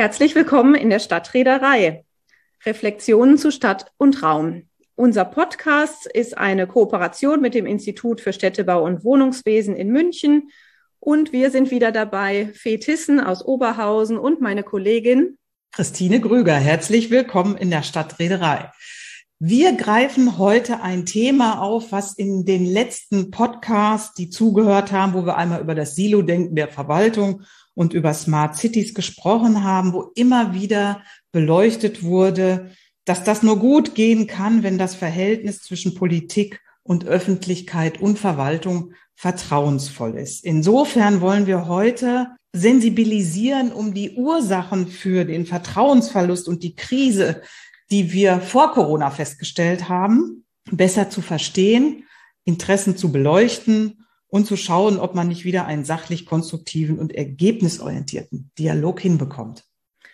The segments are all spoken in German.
Herzlich willkommen in der Stadtreederei. Reflexionen zu Stadt und Raum. Unser Podcast ist eine Kooperation mit dem Institut für Städtebau und Wohnungswesen in München. Und wir sind wieder dabei, Fee Thyssen aus Oberhausen und meine Kollegin Christine Grüger. Herzlich willkommen in der Stadtreederei. Wir greifen heute ein Thema auf, was in den letzten Podcasts, die zugehört haben, wo wir einmal über das Silo-Denken der Verwaltung und über Smart Cities gesprochen haben, wo immer wieder beleuchtet wurde, dass das nur gut gehen kann, wenn das Verhältnis zwischen Politik und Öffentlichkeit und Verwaltung vertrauensvoll ist. Insofern wollen wir heute sensibilisieren, um die Ursachen für den Vertrauensverlust und die Krise, die wir vor Corona festgestellt haben, besser zu verstehen, Interessen zu beleuchten und zu schauen, ob man nicht wieder einen sachlich konstruktiven und ergebnisorientierten Dialog hinbekommt.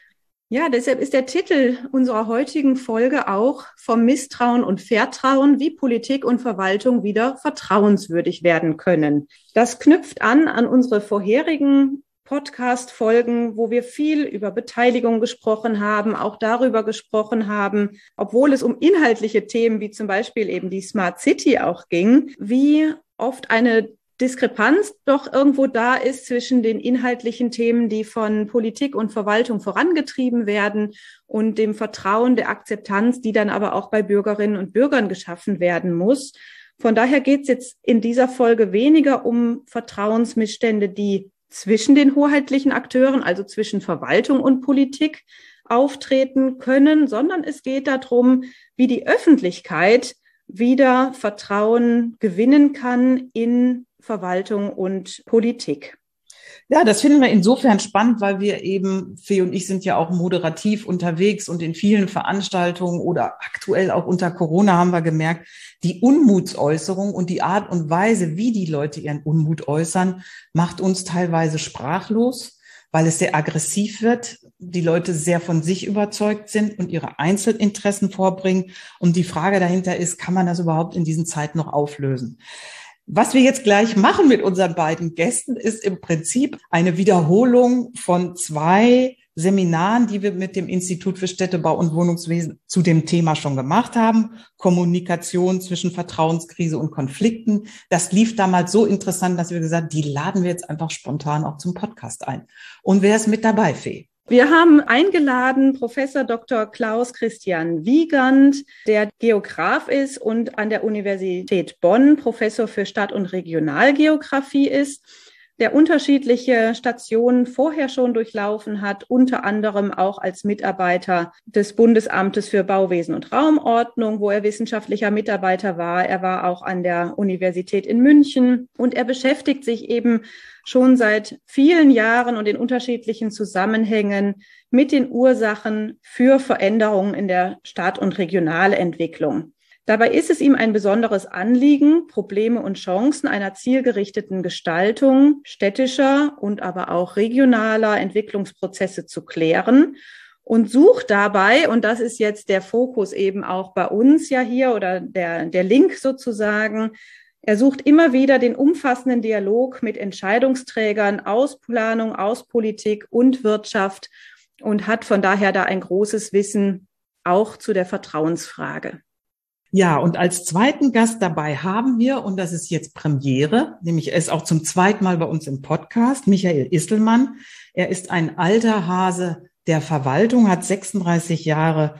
Ja, deshalb ist der Titel unserer heutigen Folge auch vom Misstrauen und Vertrauen, wie Politik und Verwaltung wieder vertrauenswürdig werden können. Das knüpft an unsere vorherigen Podcast-Folgen, wo wir viel über Beteiligung gesprochen haben, auch darüber gesprochen haben, obwohl es um inhaltliche Themen wie zum Beispiel eben die Smart City auch ging, wie oft eine Diskrepanz doch irgendwo da ist zwischen den inhaltlichen Themen, die von Politik und Verwaltung vorangetrieben werden und dem Vertrauen, der Akzeptanz, die dann aber auch bei Bürgerinnen und Bürgern geschaffen werden muss. Von daher geht es jetzt in dieser Folge weniger um Vertrauensmissstände, die zwischen den hoheitlichen Akteuren, also zwischen Verwaltung und Politik, auftreten können, sondern es geht darum, wie die Öffentlichkeit wieder Vertrauen gewinnen kann in Verwaltung und Politik. Ja, das finden wir insofern spannend, weil wir eben, Fee und ich sind ja auch moderativ unterwegs und in vielen Veranstaltungen oder aktuell auch unter Corona haben wir gemerkt, die Unmutsäußerung und die Art und Weise, wie die Leute ihren Unmut äußern, macht uns teilweise sprachlos, weil es sehr aggressiv wird, die Leute sehr von sich überzeugt sind und ihre Einzelinteressen vorbringen. Und die Frage dahinter ist, kann man das überhaupt in diesen Zeiten noch auflösen? Was wir jetzt gleich machen mit unseren beiden Gästen, ist im Prinzip eine Wiederholung von 2 Seminaren, die wir mit dem Institut für Städtebau und Wohnungswesen zu dem Thema schon gemacht haben. Kommunikation zwischen Vertrauenskrise und Konflikten. Das lief damals so interessant, dass wir gesagt haben, die laden wir jetzt einfach spontan auch zum Podcast ein. Und wer ist mit dabei, Fee? Wir haben eingeladen Professor Dr. Klaus Christian Wiegand, der Geograf ist und an der Universität Bonn Professor für Stadt- und Regionalgeografie ist, der unterschiedliche Stationen vorher schon durchlaufen hat, unter anderem auch als Mitarbeiter des Bundesamtes für Bauwesen und Raumordnung, wo er wissenschaftlicher Mitarbeiter war. Er war auch an der Universität in München und er beschäftigt sich eben schon seit vielen Jahren und in unterschiedlichen Zusammenhängen mit den Ursachen für Veränderungen in der Stadt- und Regionalentwicklung. Dabei ist es ihm ein besonderes Anliegen, Probleme und Chancen einer zielgerichteten Gestaltung städtischer und aber auch regionaler Entwicklungsprozesse zu klären und sucht dabei, und das ist jetzt der Fokus eben auch bei uns ja hier oder der Link sozusagen, er sucht immer wieder den umfassenden Dialog mit Entscheidungsträgern aus Planung, aus Politik und Wirtschaft und hat von daher da ein großes Wissen auch zu der Vertrauensfrage. Ja, und als zweiten Gast dabei haben wir, und das ist jetzt Premiere, nämlich er ist auch zum zweiten Mal bei uns im Podcast, Michael Isselmann. Er ist ein alter Hase der Verwaltung, hat 36 Jahre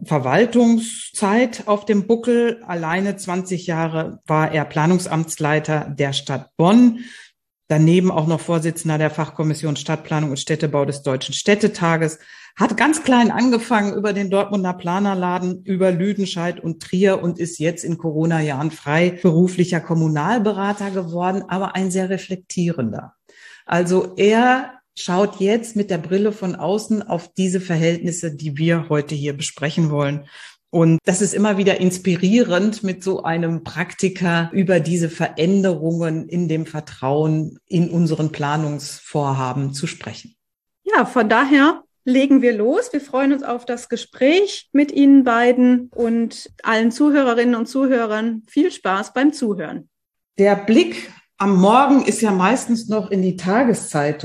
Verwaltungszeit auf dem Buckel. Alleine 20 Jahre war er Planungsamtsleiter der Stadt Bonn. Daneben auch noch Vorsitzender der Fachkommission Stadtplanung und Städtebau des Deutschen Städtetages. Hat ganz klein angefangen über den Dortmunder Planerladen, über Lüdenscheid und Trier und ist jetzt in Corona-Jahren freiberuflicher Kommunalberater geworden, aber ein sehr reflektierender. Also er schaut jetzt mit der Brille von außen auf diese Verhältnisse, die wir heute hier besprechen wollen. Und das ist immer wieder inspirierend, mit so einem Praktiker über diese Veränderungen in dem Vertrauen in unseren Planungsvorhaben zu sprechen. Ja, von daher legen wir los. Wir freuen uns auf das Gespräch mit Ihnen beiden und allen Zuhörerinnen und Zuhörern viel Spaß beim Zuhören. Der Blick am Morgen ist ja meistens noch in die Tageszeitung.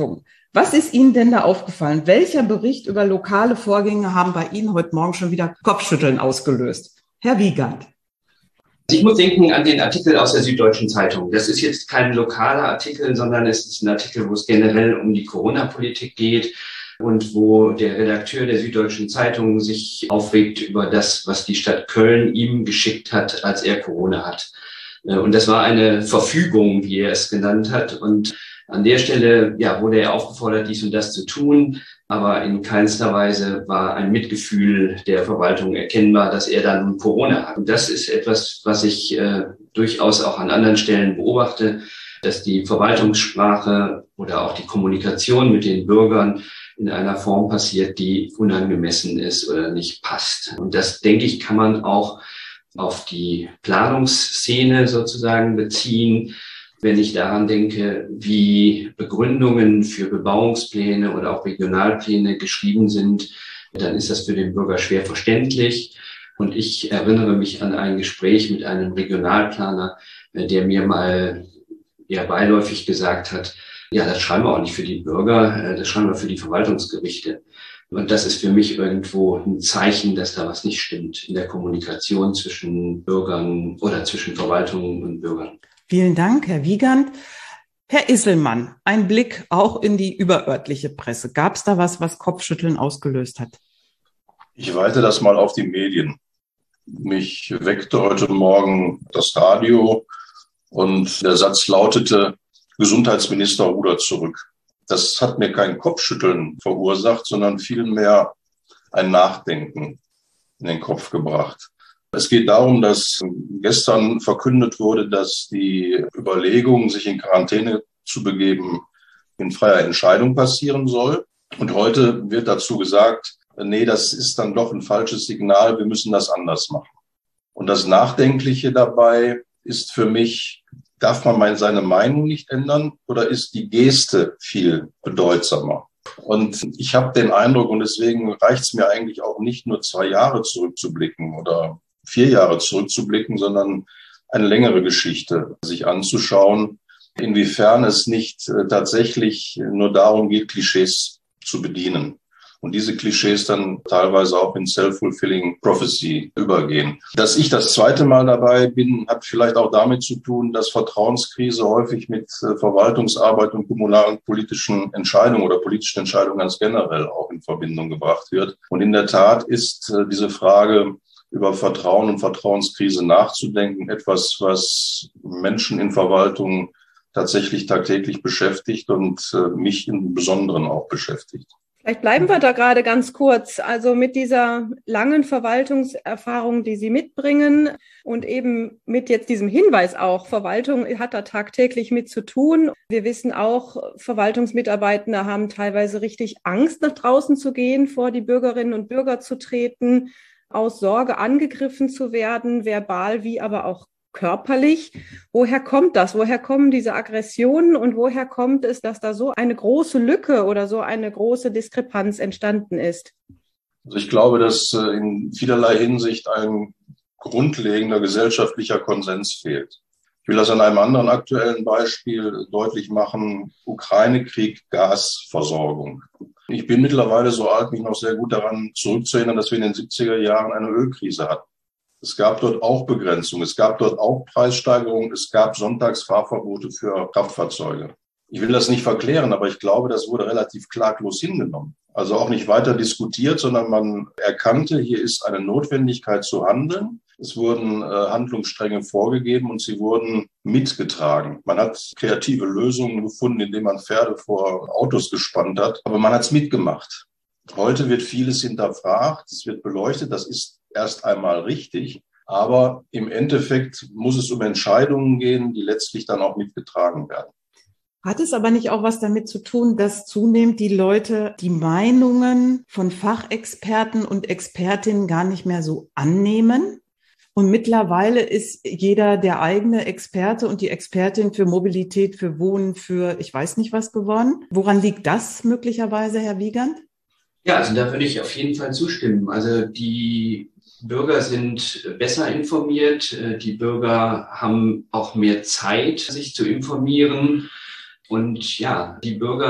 Was ist Ihnen denn da aufgefallen? Welcher Bericht über lokale Vorgänge haben bei Ihnen heute Morgen schon wieder Kopfschütteln ausgelöst? Herr Wiegand. Ich muss denken an den Artikel aus der Süddeutschen Zeitung. Das ist jetzt kein lokaler Artikel, sondern es ist ein Artikel, wo es generell um die Corona-Politik geht und wo der Redakteur der Süddeutschen Zeitung sich aufregt über das, was die Stadt Köln ihm geschickt hat, als er Corona hat. Und das war eine Verfügung, wie er es genannt hat. Und an der Stelle, wurde er aufgefordert, dies und das zu tun. Aber in keinster Weise war ein Mitgefühl der Verwaltung erkennbar, dass er dann Corona hat. Und das ist etwas, was ich durchaus auch an anderen Stellen beobachte, dass die Verwaltungssprache oder auch die Kommunikation mit den Bürgern in einer Form passiert, die unangemessen ist oder nicht passt. Und das, denke ich, kann man auch auf die Planungsszene sozusagen beziehen. Wenn ich daran denke, wie Begründungen für Bebauungspläne oder auch Regionalpläne geschrieben sind, dann ist das für den Bürger schwer verständlich. Und ich erinnere mich an ein Gespräch mit einem Regionalplaner, der mir mal beiläufig gesagt hat, das schreiben wir auch nicht für die Bürger, das schreiben wir für die Verwaltungsgerichte. Und das ist für mich irgendwo ein Zeichen, dass da was nicht stimmt in der Kommunikation zwischen Bürgern oder zwischen Verwaltungen und Bürgern. Vielen Dank, Herr Wiegand. Herr Isselmann, ein Blick auch in die überörtliche Presse. Gab es da was Kopfschütteln ausgelöst hat? Ich weite das mal auf die Medien. Mich weckte heute Morgen das Radio und der Satz lautete, Gesundheitsminister rudert zurück. Das hat mir kein Kopfschütteln verursacht, sondern vielmehr ein Nachdenken in den Kopf gebracht. Es geht darum, dass gestern verkündet wurde, dass die Überlegung, sich in Quarantäne zu begeben, in freier Entscheidung passieren soll. Und heute wird dazu gesagt, nee, das ist dann doch ein falsches Signal, wir müssen das anders machen. Und das Nachdenkliche dabei ist für mich, darf man seine Meinung nicht ändern oder ist die Geste viel bedeutsamer? Und ich habe den Eindruck, und deswegen reicht es mir eigentlich auch nicht nur 2 Jahre zurückzublicken oder 4 Jahre zurückzublicken, sondern eine längere Geschichte sich anzuschauen, inwiefern es nicht tatsächlich nur darum geht, Klischees zu bedienen. Und diese Klischees dann teilweise auch in Self-Fulfilling Prophecy übergehen. Dass ich das 2. Mal dabei bin, hat vielleicht auch damit zu tun, dass Vertrauenskrise häufig mit Verwaltungsarbeit und kommunalen politischen Entscheidungen oder politischen Entscheidungen ganz generell auch in Verbindung gebracht wird. Und in der Tat ist diese Frage, über Vertrauen und Vertrauenskrise nachzudenken, etwas, was Menschen in Verwaltung tatsächlich tagtäglich beschäftigt und mich im Besonderen auch beschäftigt. Vielleicht bleiben wir da gerade ganz kurz. Also mit dieser langen Verwaltungserfahrung, die Sie mitbringen und eben mit jetzt diesem Hinweis auch, Verwaltung hat da tagtäglich mit zu tun. Wir wissen auch, Verwaltungsmitarbeitende haben teilweise richtig Angst, nach draußen zu gehen, vor die Bürgerinnen und Bürger zu treten, aus Sorge angegriffen zu werden, verbal wie aber auch körperlich. Woher kommt das? Woher kommen diese Aggressionen und woher kommt es, dass da so eine große Lücke oder so eine große Diskrepanz entstanden ist? Also ich glaube, dass in vielerlei Hinsicht ein grundlegender gesellschaftlicher Konsens fehlt. Ich will das an einem anderen aktuellen Beispiel deutlich machen. Ukraine-Krieg, Gasversorgung. Ich bin mittlerweile so alt, mich noch sehr gut daran zurückzuerinnern, dass wir in den 70er Jahren eine Ölkrise hatten. Es gab dort auch Begrenzungen, es gab dort auch Preissteigerungen, es gab Sonntagsfahrverbote für Kraftfahrzeuge. Ich will das nicht verklären, aber ich glaube, das wurde relativ klaglos hingenommen. Also auch nicht weiter diskutiert, sondern man erkannte, hier ist eine Notwendigkeit zu handeln. Es wurden Handlungsstränge vorgegeben und sie wurden mitgetragen. Man hat kreative Lösungen gefunden, indem man Pferde vor Autos gespannt hat, aber man hat es mitgemacht. Heute wird vieles hinterfragt, es wird beleuchtet, das ist erst einmal richtig, aber im Endeffekt muss es um Entscheidungen gehen, die letztlich dann auch mitgetragen werden. Hat es aber nicht auch was damit zu tun, dass zunehmend die Leute die Meinungen von Fachexperten und Expertinnen gar nicht mehr so annehmen? Und mittlerweile ist jeder der eigene Experte und die Expertin für Mobilität, für Wohnen, für ich weiß nicht was geworden. Woran liegt das möglicherweise, Herr Wiegand? Ja, also da würde ich auf jeden Fall zustimmen. Also die Bürger sind besser informiert. Die Bürger haben auch mehr Zeit, sich zu informieren. Und ja, die Bürger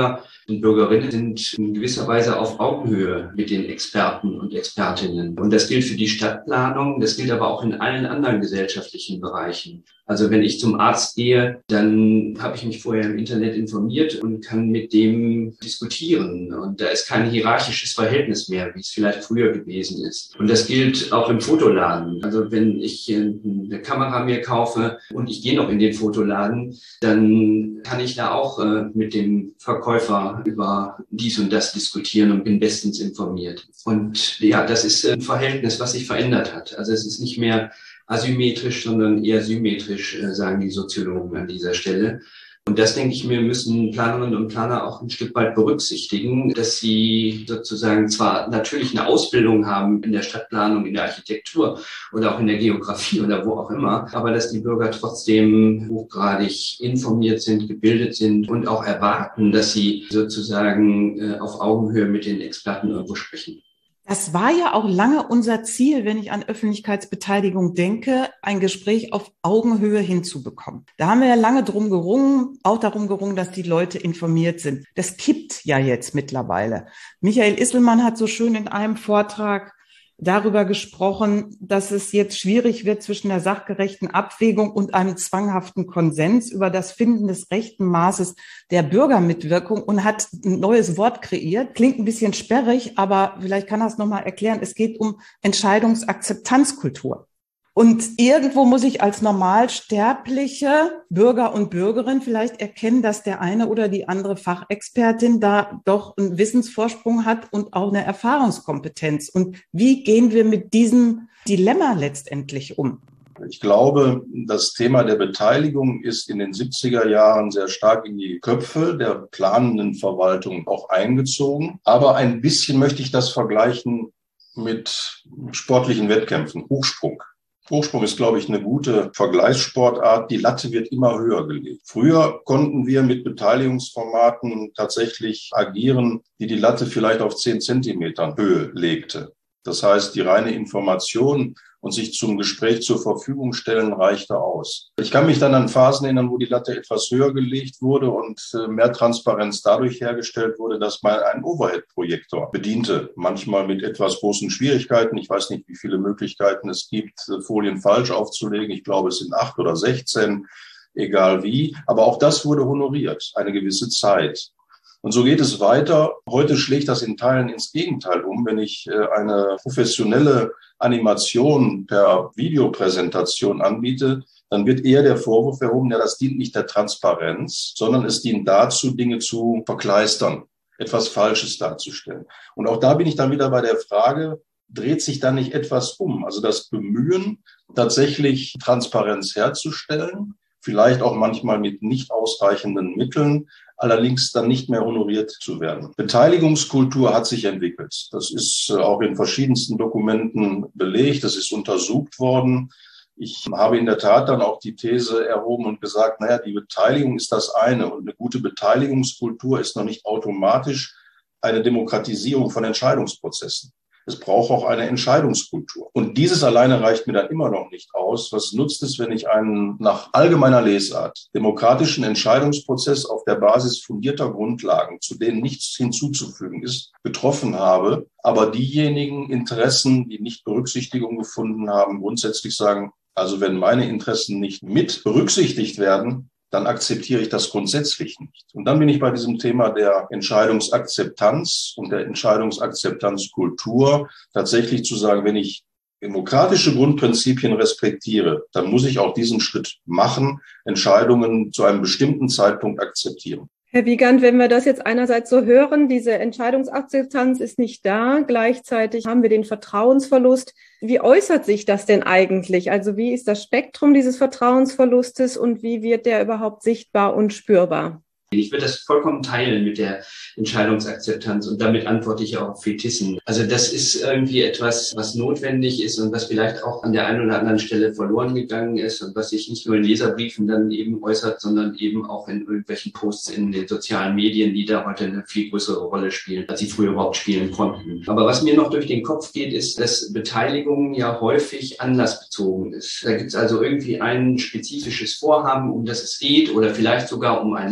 und Bürgerinnen sind in gewisser Weise auf Augenhöhe mit den Experten und Expertinnen. Und das gilt für die Stadtplanung, das gilt aber auch in allen anderen gesellschaftlichen Bereichen. Also wenn ich zum Arzt gehe, dann habe ich mich vorher im Internet informiert und kann mit dem diskutieren. Und da ist kein hierarchisches Verhältnis mehr, wie es vielleicht früher gewesen ist. Und das gilt auch im Fotoladen. Also wenn ich eine Kamera mir kaufe und ich gehe noch in den Fotoladen, dann kann ich da auch mit dem Verkäufer über dies und das diskutieren und bin bestens informiert. Und ja, das ist ein Verhältnis, was sich verändert hat. Also es ist nicht mehr asymmetrisch, sondern eher symmetrisch, sagen die Soziologen an dieser Stelle. Und das, denke ich mir, müssen Planerinnen und Planer auch ein Stück weit berücksichtigen, dass sie sozusagen zwar natürlich eine Ausbildung haben in der Stadtplanung, in der Architektur oder auch in der Geografie oder wo auch immer, aber dass die Bürger trotzdem hochgradig informiert sind, gebildet sind und auch erwarten, dass sie sozusagen auf Augenhöhe mit den Experten irgendwo sprechen. Das war ja auch lange unser Ziel, wenn ich an Öffentlichkeitsbeteiligung denke, ein Gespräch auf Augenhöhe hinzubekommen. Da haben wir ja lange drum gerungen, auch darum gerungen, dass die Leute informiert sind. Das kippt ja jetzt mittlerweile. Michael Isselmann hat so schön in einem Vortrag darüber gesprochen, dass es jetzt schwierig wird zwischen der sachgerechten Abwägung und einem zwanghaften Konsens über das Finden des rechten Maßes der Bürgermitwirkung und hat ein neues Wort kreiert. Klingt ein bisschen sperrig, aber vielleicht kann er es nochmal erklären. Es geht um Entscheidungsakzeptanzkultur. Und irgendwo muss ich als normalsterbliche Bürger und Bürgerin vielleicht erkennen, dass der eine oder die andere Fachexpertin da doch einen Wissensvorsprung hat und auch eine Erfahrungskompetenz. Und wie gehen wir mit diesem Dilemma letztendlich um? Ich glaube, das Thema der Beteiligung ist in den 70er Jahren sehr stark in die Köpfe der planenden Verwaltung auch eingezogen. Aber ein bisschen möchte ich das vergleichen mit sportlichen Wettkämpfen, Hochsprung. Hochsprung ist, glaube ich, eine gute Vergleichssportart. Die Latte wird immer höher gelegt. Früher konnten wir mit Beteiligungsformaten tatsächlich agieren, die Latte vielleicht auf 10 Zentimetern Höhe legte. Das heißt, die reine Information und sich zum Gespräch zur Verfügung stellen reichte aus. Ich kann mich dann an Phasen erinnern, wo die Latte etwas höher gelegt wurde und mehr Transparenz dadurch hergestellt wurde, dass man einen Overhead-Projektor bediente. Manchmal mit etwas großen Schwierigkeiten. Ich weiß nicht, wie viele Möglichkeiten es gibt, Folien falsch aufzulegen. Ich glaube, es sind 8 oder 16, egal wie. Aber auch das wurde honoriert, eine gewisse Zeit. Und so geht es weiter. Heute schlägt das in Teilen ins Gegenteil um. Wenn ich eine professionelle Animation per Videopräsentation anbiete, dann wird eher der Vorwurf erhoben, ja, das dient nicht der Transparenz, sondern es dient dazu, Dinge zu verkleistern, etwas Falsches darzustellen. Und auch da bin ich dann wieder bei der Frage, dreht sich da nicht etwas um? Also das Bemühen, tatsächlich Transparenz herzustellen, vielleicht auch manchmal mit nicht ausreichenden Mitteln, allerdings dann nicht mehr honoriert zu werden. Beteiligungskultur hat sich entwickelt. Das ist auch in verschiedensten Dokumenten belegt. Das ist untersucht worden. Ich habe in der Tat dann auch die These erhoben und gesagt, naja, die Beteiligung ist das eine. Und eine gute Beteiligungskultur ist noch nicht automatisch eine Demokratisierung von Entscheidungsprozessen. Es braucht auch eine Entscheidungskultur. Und dieses alleine reicht mir dann immer noch nicht aus. Was nutzt es, wenn ich einen nach allgemeiner Lesart demokratischen Entscheidungsprozess auf der Basis fundierter Grundlagen, zu denen nichts hinzuzufügen ist, getroffen habe, aber diejenigen Interessen, die nicht Berücksichtigung gefunden haben, grundsätzlich sagen, also wenn meine Interessen nicht mit berücksichtigt werden, dann akzeptiere ich das grundsätzlich nicht. Und dann bin ich bei diesem Thema der Entscheidungsakzeptanz und der Entscheidungsakzeptanzkultur tatsächlich zu sagen, wenn ich demokratische Grundprinzipien respektiere, dann muss ich auch diesen Schritt machen, Entscheidungen zu einem bestimmten Zeitpunkt akzeptieren. Herr Wiegand, wenn wir das jetzt einerseits so hören, diese Entscheidungsakzeptanz ist nicht da, gleichzeitig haben wir den Vertrauensverlust. Wie äußert sich das denn eigentlich? Also wie ist das Spektrum dieses Vertrauensverlustes und wie wird der überhaupt sichtbar und spürbar? Ich würde das vollkommen teilen mit der Entscheidungsakzeptanz und damit antworte ich auch auf Fetissen. Also das ist irgendwie etwas, was notwendig ist und was vielleicht auch an der einen oder anderen Stelle verloren gegangen ist und was sich nicht nur in Leserbriefen dann eben äußert, sondern eben auch in irgendwelchen Posts in den sozialen Medien, die da heute eine viel größere Rolle spielen, als sie früher überhaupt spielen konnten. Aber was mir noch durch den Kopf geht, ist, dass Beteiligung ja häufig anlassbezogen ist. Da gibt es also irgendwie ein spezifisches Vorhaben, um das es geht oder vielleicht sogar um ein Leitbild,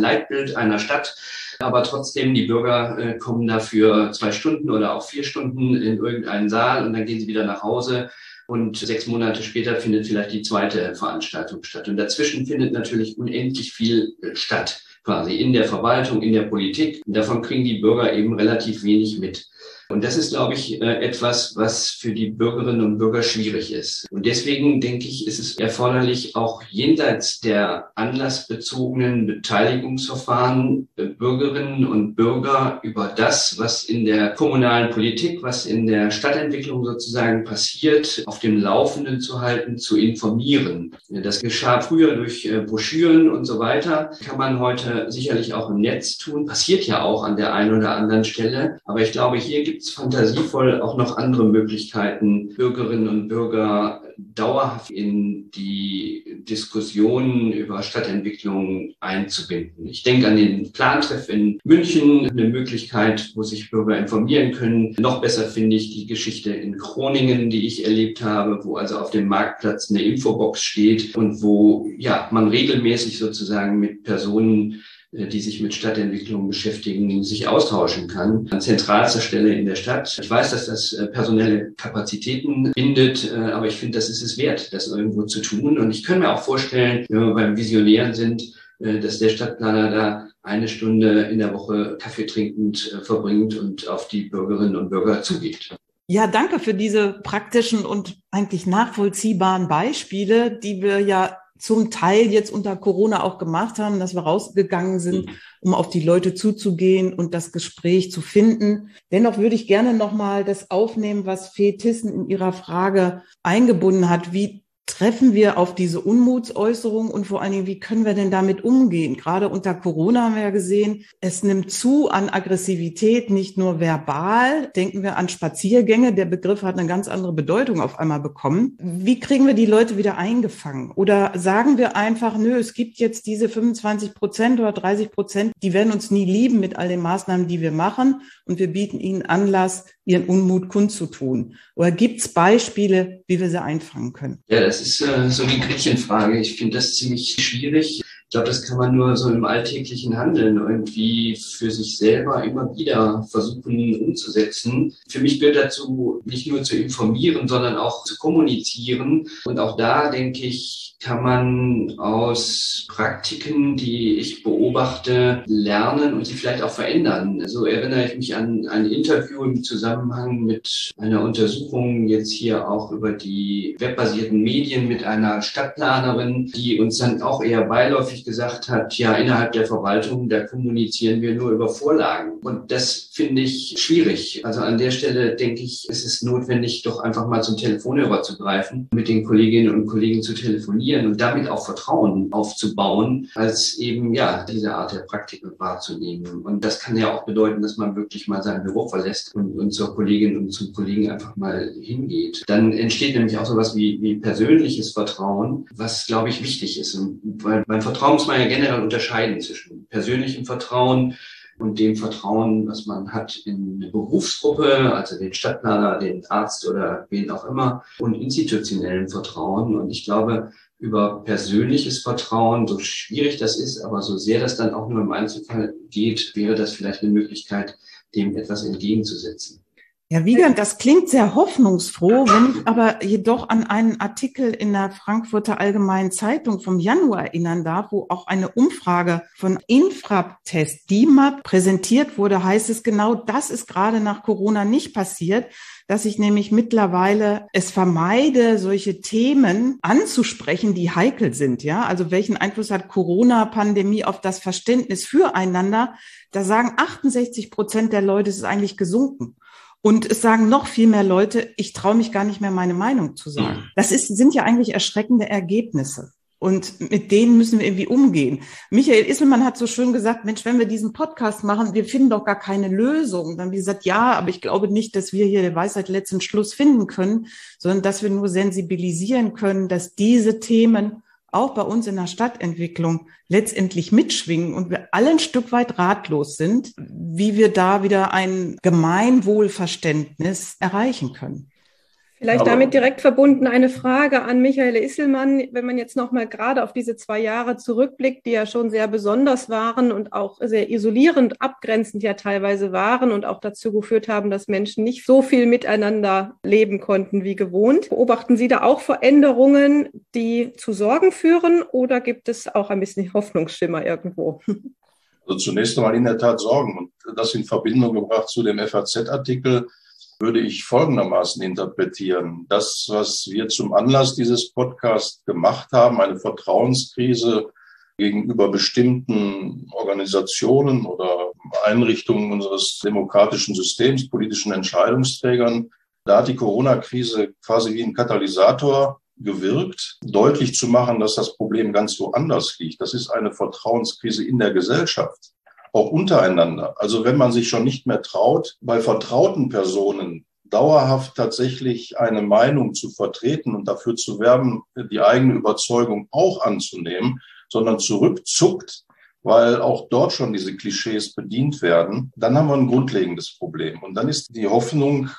Schritt einer Stadt. Aber trotzdem, die Bürger kommen dafür 2 Stunden oder auch 4 Stunden in irgendeinen Saal und dann gehen sie wieder nach Hause. Und 6 Monate später findet vielleicht die zweite Veranstaltung statt. Und dazwischen findet natürlich unendlich viel statt, quasi in der Verwaltung, in der Politik. Und davon kriegen die Bürger eben relativ wenig mit. Und das ist, glaube ich, etwas, was für die Bürgerinnen und Bürger schwierig ist. Und deswegen denke ich, ist es erforderlich, auch jenseits der anlassbezogenen Beteiligungsverfahren Bürgerinnen und Bürger über das, was in der kommunalen Politik, was in der Stadtentwicklung sozusagen passiert, auf dem Laufenden zu halten, zu informieren. Das geschah früher durch Broschüren und so weiter. Kann man heute sicherlich auch im Netz tun. Passiert ja auch an der einen oder anderen Stelle. Aber ich glaube, hier gibt es fantasievoll auch noch andere Möglichkeiten, Bürgerinnen und Bürger dauerhaft in die Diskussionen über Stadtentwicklung einzubinden. Ich denke an den Plantreff in München, eine Möglichkeit, wo sich Bürger informieren können. Noch besser finde ich die Geschichte in Groningen, die ich erlebt habe, wo also auf dem Marktplatz eine Infobox steht und wo man regelmäßig sozusagen mit Personen, die sich mit Stadtentwicklung beschäftigen, sich austauschen kann. An zentralster Stelle in der Stadt. Ich weiß, dass das personelle Kapazitäten bindet, aber ich finde, das ist es wert, das irgendwo zu tun. Und ich kann mir auch vorstellen, wenn wir beim Visionären sind, dass der Stadtplaner da 1 Stunde in der Woche Kaffee trinkend verbringt und auf die Bürgerinnen und Bürger zugeht. Ja, danke für diese praktischen und eigentlich nachvollziehbaren Beispiele, die wir ja zum Teil jetzt unter Corona auch gemacht haben, dass wir rausgegangen sind, um auf die Leute zuzugehen und das Gespräch zu finden. Dennoch würde ich gerne nochmal das aufnehmen, was Fee Thyssen in ihrer Frage eingebunden hat. Wie treffen wir auf diese Unmutsäußerung und vor allen Dingen, wie können wir denn damit umgehen? Gerade unter Corona haben wir ja gesehen, es nimmt zu an Aggressivität, nicht nur verbal. Denken wir an Spaziergänge. Der Begriff hat eine ganz andere Bedeutung auf einmal bekommen. Wie kriegen wir die Leute wieder eingefangen? Oder sagen wir einfach, es gibt jetzt diese 25% oder 30%, die werden uns nie lieben mit all den Maßnahmen, die wir machen und wir bieten ihnen Anlass, ihren Unmut kundzutun. Oder gibt es Beispiele, wie wir sie einfangen können? Ja, das ist so die Gretchenfrage. Ich finde das ziemlich schwierig. Ich glaube, das kann man nur so im alltäglichen Handeln irgendwie für sich selber immer wieder versuchen umzusetzen. Für mich gehört dazu, nicht nur zu informieren, sondern auch zu kommunizieren. Und auch da, denke ich, kann man aus Praktiken, die ich beobachte, lernen und sie vielleicht auch verändern. So erinnere ich mich an ein Interview im Zusammenhang mit einer Untersuchung jetzt hier auch über die webbasierten Medien mit einer Stadtplanerin, die uns dann auch eher beiläufig gesagt hat, ja, innerhalb der Verwaltung, da kommunizieren wir nur über Vorlagen. Und das finde ich schwierig. Also an der Stelle denke ich, es ist notwendig, doch einfach mal zum Telefonhörer zu greifen, mit den Kolleginnen und Kollegen zu telefonieren und damit auch Vertrauen aufzubauen, als eben, diese Art der Praktiken wahrzunehmen. Und das kann ja auch bedeuten, dass man wirklich mal sein Büro verlässt und zur Kollegin und zum Kollegen einfach mal hingeht. Dann entsteht nämlich auch sowas wie persönliches Vertrauen, was, glaube ich, wichtig ist. Und weil beim Vertrauen muss man ja generell unterscheiden zwischen persönlichem Vertrauen und dem Vertrauen, was man hat in eine Berufsgruppe, also den Stadtplaner, den Arzt oder wen auch immer, und institutionellem Vertrauen. Und ich glaube, über persönliches Vertrauen, so schwierig das ist, aber so sehr das dann auch nur im Einzelfall geht, wäre das vielleicht eine Möglichkeit, dem etwas entgegenzusetzen. Ja, Wiegand, das klingt sehr hoffnungsfroh, wenn ich aber jedoch an einen Artikel in der Frankfurter Allgemeinen Zeitung vom Januar erinnern darf, wo auch eine Umfrage von Infraptest, DIMAP, präsentiert wurde, heißt es genau, das ist gerade nach Corona nicht passiert, dass ich nämlich mittlerweile es vermeide, solche Themen anzusprechen, die heikel sind. Ja, also welchen Einfluss hat Corona-Pandemie auf das Verständnis füreinander? Da sagen 68% der Leute, es ist eigentlich gesunken. Und es sagen noch viel mehr Leute, ich traue mich gar nicht mehr, meine Meinung zu sagen. Das sind ja eigentlich erschreckende Ergebnisse. Und mit denen müssen wir irgendwie umgehen. Michael Isselmann hat so schön gesagt, Mensch, wenn wir diesen Podcast machen, wir finden doch gar keine Lösung. Dann haben wir gesagt, ja, aber ich glaube nicht, dass wir hier der Weisheit letzten Schluss finden können, sondern dass wir nur sensibilisieren können, dass diese Themen auch bei uns in der Stadtentwicklung letztendlich mitschwingen und wir alle ein Stück weit ratlos sind, wie wir da wieder ein Gemeinwohlverständnis erreichen können. Vielleicht damit direkt verbunden eine Frage an Michael Isselmann. Wenn man jetzt nochmal gerade auf diese 2 Jahre zurückblickt, die ja schon sehr besonders waren und auch sehr isolierend, abgrenzend ja teilweise waren und auch dazu geführt haben, dass Menschen nicht so viel miteinander leben konnten wie gewohnt. Beobachten Sie da auch Veränderungen, die zu Sorgen führen, oder gibt es auch ein bisschen Hoffnungsschimmer irgendwo? Also zunächst einmal in der Tat Sorgen, und das in Verbindung gebracht zu dem FAZ-Artikel würde ich folgendermaßen interpretieren. Das, was wir zum Anlass dieses Podcasts gemacht haben, eine Vertrauenskrise gegenüber bestimmten Organisationen oder Einrichtungen unseres demokratischen Systems, politischen Entscheidungsträgern, da hat die Corona-Krise quasi wie ein Katalysator gewirkt, deutlich zu machen, dass das Problem ganz woanders liegt. Das ist eine Vertrauenskrise in der Gesellschaft, auch untereinander. Also wenn man sich schon nicht mehr traut, bei vertrauten Personen dauerhaft tatsächlich eine Meinung zu vertreten und dafür zu werben, die eigene Überzeugung auch anzunehmen, sondern zurückzuckt, weil auch dort schon diese Klischees bedient werden, dann haben wir ein grundlegendes Problem. Und dann ist die Hoffnung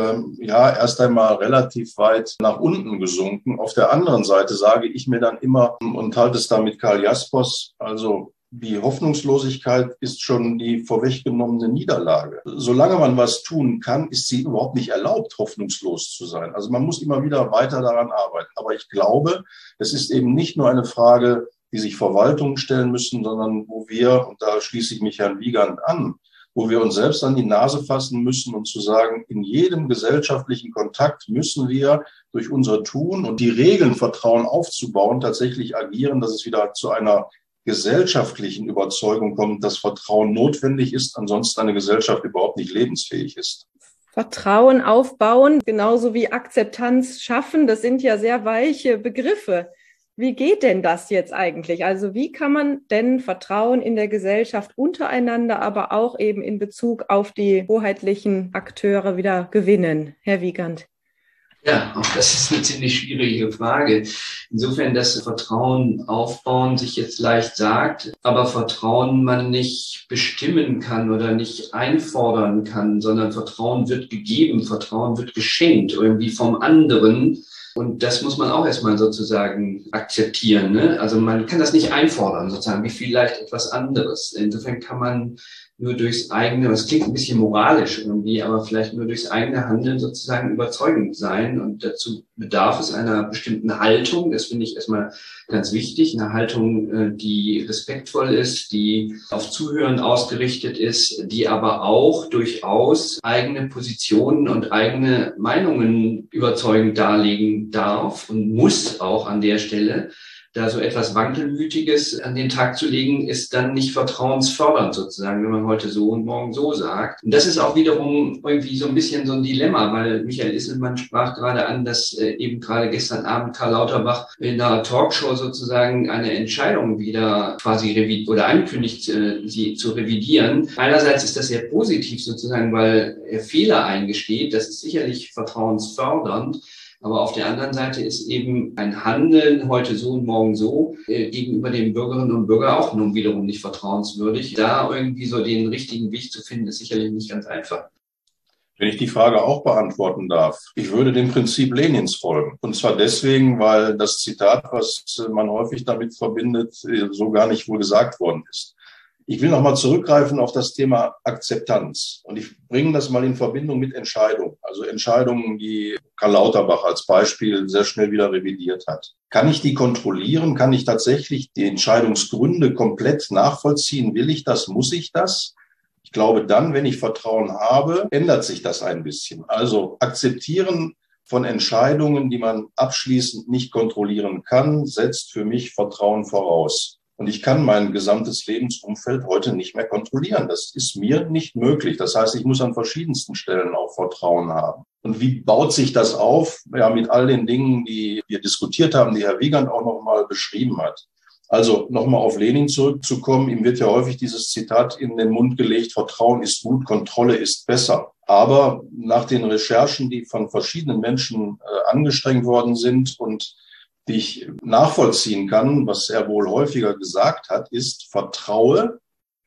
erst einmal relativ weit nach unten gesunken. Auf der anderen Seite sage ich mir dann immer und halte es da mit Karl Jaspers, also die Hoffnungslosigkeit ist schon die vorweggenommene Niederlage. Solange man was tun kann, ist sie überhaupt nicht erlaubt, hoffnungslos zu sein. Also man muss immer wieder weiter daran arbeiten. Aber ich glaube, es ist eben nicht nur eine Frage, die sich Verwaltungen stellen müssen, sondern wo wir, und da schließe ich mich Herrn Wiegand an, wo wir uns selbst an die Nase fassen müssen und zu sagen, in jedem gesellschaftlichen Kontakt müssen wir durch unser Tun und die Regeln, Vertrauen aufzubauen, tatsächlich agieren, dass es wieder zu einer gesellschaftlichen Überzeugung kommt, dass Vertrauen notwendig ist, ansonsten eine Gesellschaft überhaupt nicht lebensfähig ist. Vertrauen aufbauen, genauso wie Akzeptanz schaffen, das sind ja sehr weiche Begriffe. Wie geht denn das jetzt eigentlich? Also wie kann man denn Vertrauen in der Gesellschaft untereinander, aber auch eben in Bezug auf die hoheitlichen Akteure wieder gewinnen? Herr Wiegand. Ja, auch das ist eine ziemlich schwierige Frage. Insofern, dass Vertrauen aufbauen sich jetzt leicht sagt, aber Vertrauen man nicht bestimmen kann oder nicht einfordern kann, sondern Vertrauen wird gegeben, Vertrauen wird geschenkt, irgendwie vom anderen. Und das muss man auch erstmal sozusagen akzeptieren, ne? Also man kann das nicht einfordern, sozusagen, wie vielleicht etwas anderes. Insofern kann man nur durchs eigene, das klingt ein bisschen moralisch irgendwie, aber vielleicht nur durchs eigene Handeln sozusagen überzeugend sein. Und dazu bedarf es einer bestimmten Haltung. Das finde ich erstmal ganz wichtig. Eine Haltung, die respektvoll ist, die auf Zuhören ausgerichtet ist, die aber auch durchaus eigene Positionen und eigene Meinungen überzeugend darlegen darf und muss auch an der Stelle. Da so etwas Wankelmütiges an den Tag zu legen, ist dann nicht vertrauensfördernd sozusagen, wenn man heute so und morgen so sagt. Und das ist auch wiederum irgendwie so ein bisschen so ein Dilemma, weil Michael Isselmann sprach gerade an, dass eben gerade gestern Abend Karl Lauterbach in einer Talkshow sozusagen eine Entscheidung wieder quasi ankündigt, sie zu revidieren. Einerseits ist das sehr positiv sozusagen, weil er Fehler eingesteht. Das ist sicherlich vertrauensfördernd. Aber auf der anderen Seite ist eben ein Handeln heute so und morgen so gegenüber den Bürgerinnen und Bürgern auch nun wiederum nicht vertrauenswürdig. Da irgendwie so den richtigen Weg zu finden, ist sicherlich nicht ganz einfach. Wenn ich die Frage auch beantworten darf, ich würde dem Prinzip Lenins folgen. Und zwar deswegen, weil das Zitat, was man häufig damit verbindet, so gar nicht wohl gesagt worden ist. Ich will nochmal zurückgreifen auf das Thema Akzeptanz. Und ich bringe das mal in Verbindung mit Entscheidungen. Also Entscheidungen, die Karl Lauterbach als Beispiel sehr schnell wieder revidiert hat. Kann ich die kontrollieren? Kann ich tatsächlich die Entscheidungsgründe komplett nachvollziehen? Will ich das? Muss ich das? Ich glaube, dann, wenn ich Vertrauen habe, ändert sich das ein bisschen. Also akzeptieren von Entscheidungen, die man abschließend nicht kontrollieren kann, setzt für mich Vertrauen voraus. Und ich kann mein gesamtes Lebensumfeld heute nicht mehr kontrollieren. Das ist mir nicht möglich. Das heißt, ich muss an verschiedensten Stellen auch Vertrauen haben. Und wie baut sich das auf? Ja, mit all den Dingen, die wir diskutiert haben, die Herr Wiegand auch nochmal beschrieben hat. Also nochmal auf Lenin zurückzukommen. Ihm wird ja häufig dieses Zitat in den Mund gelegt, Vertrauen ist gut, Kontrolle ist besser. Aber nach den Recherchen, die von verschiedenen Menschen angestrengt worden sind und die ich nachvollziehen kann, was er wohl häufiger gesagt hat, ist, vertraue,